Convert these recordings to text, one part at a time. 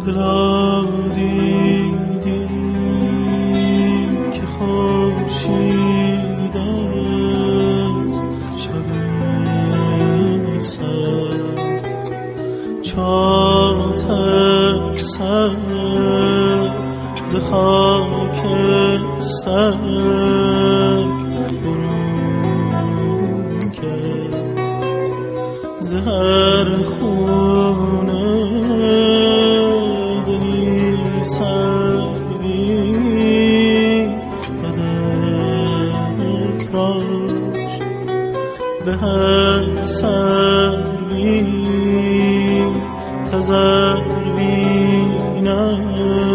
دلا دیدی که خورشید از شب سرد چاتک سر ز خاکستر برون کرد ز هر خونه دلی سروی بدن افراشت به هر سروی تزروینم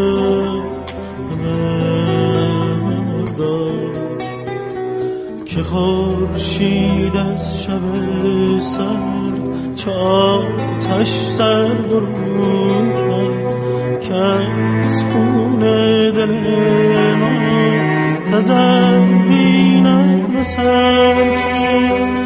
که خورشید از شب سرد چه آتش سر برون کرد که از خون دل ما تزروینم سر کرد.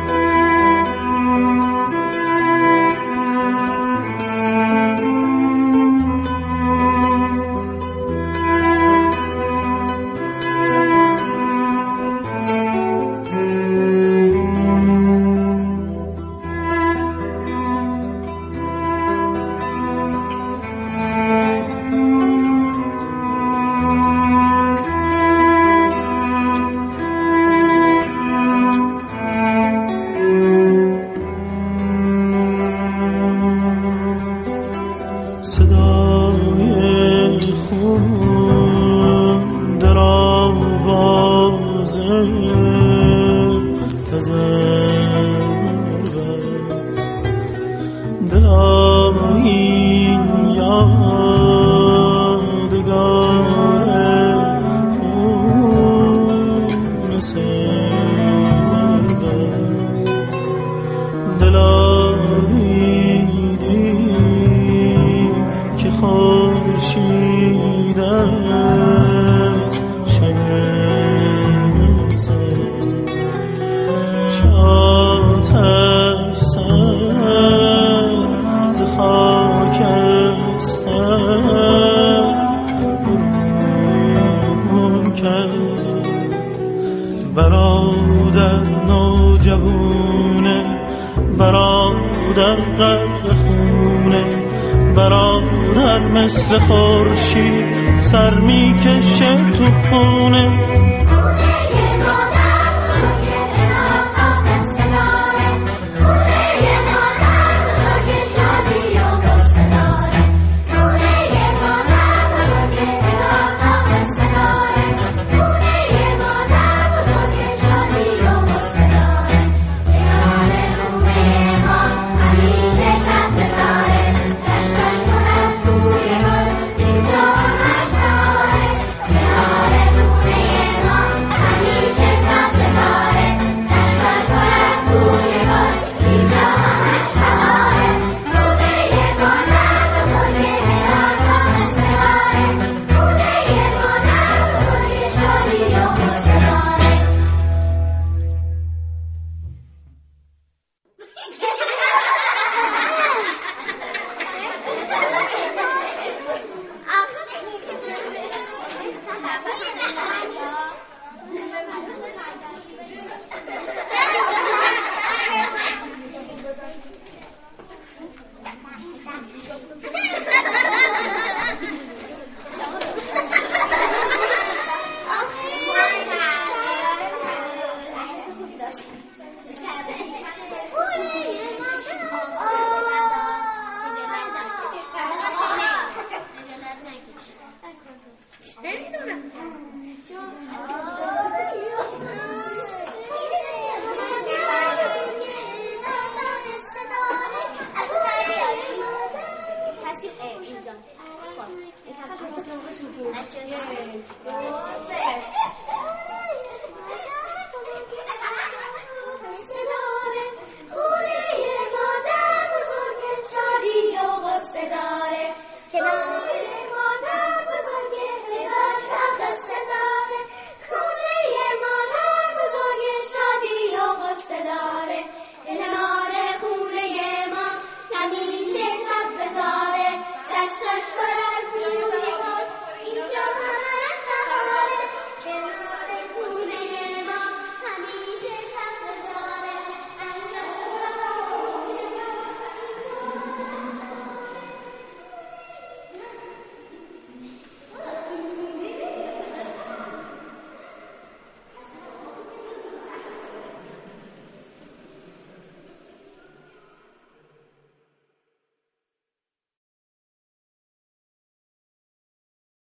صدای خون در آواز تزر بست دلا این یادگار خون سر بست دلا خورشید از شب سرد چه آتش سر ز خاکستر برون کرد. برادر نوجوانه برادر قدر خونه برادر مثل خورشید سر میکشه تو خونه کنار خونه ما همیشه سبز زاره دشت آتش